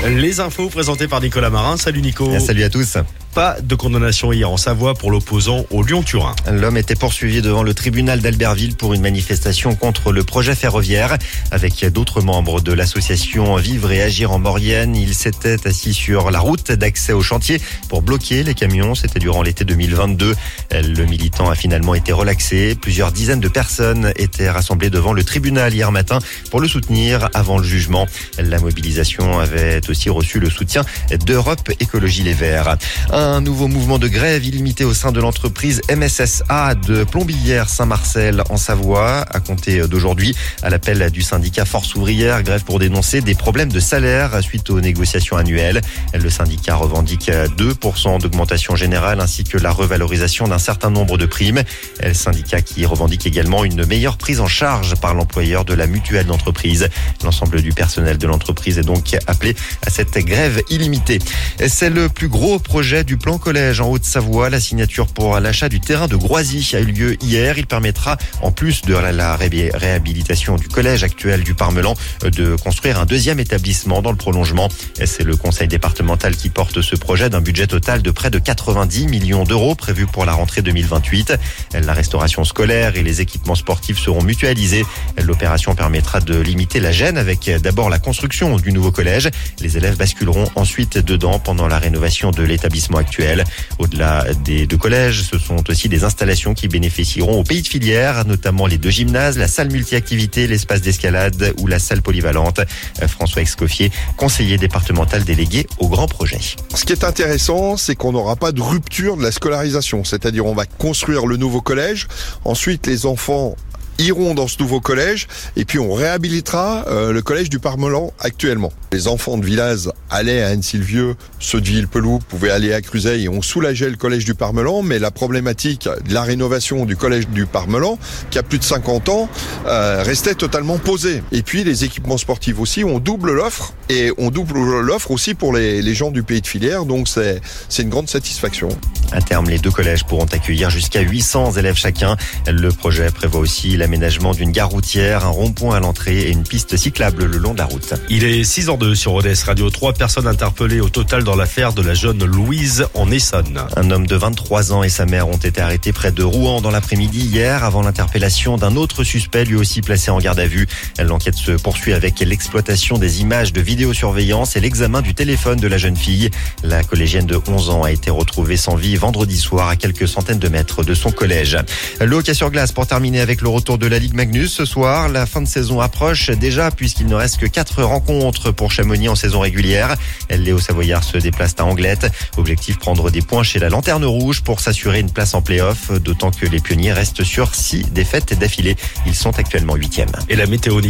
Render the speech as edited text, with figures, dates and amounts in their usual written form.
Les infos présentées par Nicolas Marin. Salut Nico. Salut à tous. Pas de condamnation hier en Savoie pour l'opposant au Lyon-Turin. L'homme était poursuivi devant le tribunal d'Albertville pour une manifestation contre le projet ferroviaire. Avec d'autres membres de l'association Vivre et Agir en Maurienne, il s'était assis sur la route d'accès au chantier pour bloquer les camions. C'était durant l'été 2022. Le militant a finalement été relaxé. Plusieurs dizaines de personnes étaient rassemblées devant le tribunal hier matin pour le soutenir avant le jugement. La mobilisation avait aussi reçu le soutien d'Europe Écologie Les Verts. Un nouveau mouvement de grève illimité au sein de l'entreprise MSSA de Plombillières Saint-Marcel en Savoie, à compter d'aujourd'hui, à l'appel du syndicat Force Ouvrière. Grève pour dénoncer des problèmes de salaire suite aux négociations annuelles. Le syndicat revendique 2% d'augmentation générale ainsi que la revalorisation d'un certain nombre de primes. Le syndicat qui revendique également une meilleure prise en charge par l'employeur de la mutuelle d'entreprise. L'ensemble du personnel de l'entreprise est donc appelé à cette grève illimitée. C'est le plus gros projet du plan collège en Haute-Savoie. La signature pour l'achat du terrain de Groisy a eu lieu hier. Il permettra, en plus de la réhabilitation du collège actuel du Parmelan, de construire un deuxième établissement dans le prolongement. C'est le conseil départemental qui porte ce projet d'un budget total de près de 90 millions d'euros prévu pour la rentrée 2028. La restauration scolaire et les équipements sportifs seront mutualisés. L'opération permettra de limiter la gêne avec d'abord la construction du nouveau collège. Les élèves basculeront ensuite dedans pendant la rénovation de l'établissement actuel. Au-delà des deux collèges, ce sont aussi des installations qui bénéficieront au pays de filière, notamment les deux gymnases, la salle multi-activité, l'espace d'escalade ou la salle polyvalente. François Escoffier, conseiller départemental délégué au grand projet. Ce qui est intéressant, c'est qu'on n'aura pas de rupture de la scolarisation. C'est-à-dire, on va construire le nouveau collège. Ensuite, les enfants iront dans ce nouveau collège et puis on réhabilitera le collège du Parmelan actuellement. Les enfants de Villaz allaient à Anne-Sylvieux, ceux de Villepeloux pouvaient aller à Cruzeil et on soulageait le collège du Parmelan, mais la problématique de la rénovation du collège du Parmelan, qui a plus de 50 ans, restait totalement posée. Et puis les équipements sportifs aussi, on double l'offre et on double l'offre aussi pour les gens du pays de filière, donc c'est une grande satisfaction. À terme, les deux collèges pourront accueillir jusqu'à 800 élèves chacun. Le projet prévoit aussi l'aménagement d'une gare routière, un rond-point à l'entrée et une piste cyclable le long de la route. Il est 6h02 sur ODS Radio. 3 personnes interpellées au total dans l'affaire de la jeune Louise en Essonne. Un homme de 23 ans et sa mère ont été arrêtés près de Rouen dans l'après-midi hier avant l'interpellation d'un autre suspect lui aussi placé en garde à vue. L'enquête se poursuit avec l'exploitation des images de vidéosurveillance et l'examen du téléphone de la jeune fille. La collégienne de 11 ans a été retrouvée sans vie vendredi soir à quelques centaines de mètres de son collège. Le hockey sur glace pour terminer avec le retour de la Ligue Magnus ce soir. La fin de saison approche déjà puisqu'il ne reste que 4 rencontres pour Chamonix en saison régulière. Léo Savoyard se déplace à Anglette. Objectif, prendre des points chez la Lanterne Rouge pour s'assurer une place en play-off, d'autant que les pionniers restent sur 6 défaites d'affilée. Ils sont actuellement 8e. Et la météo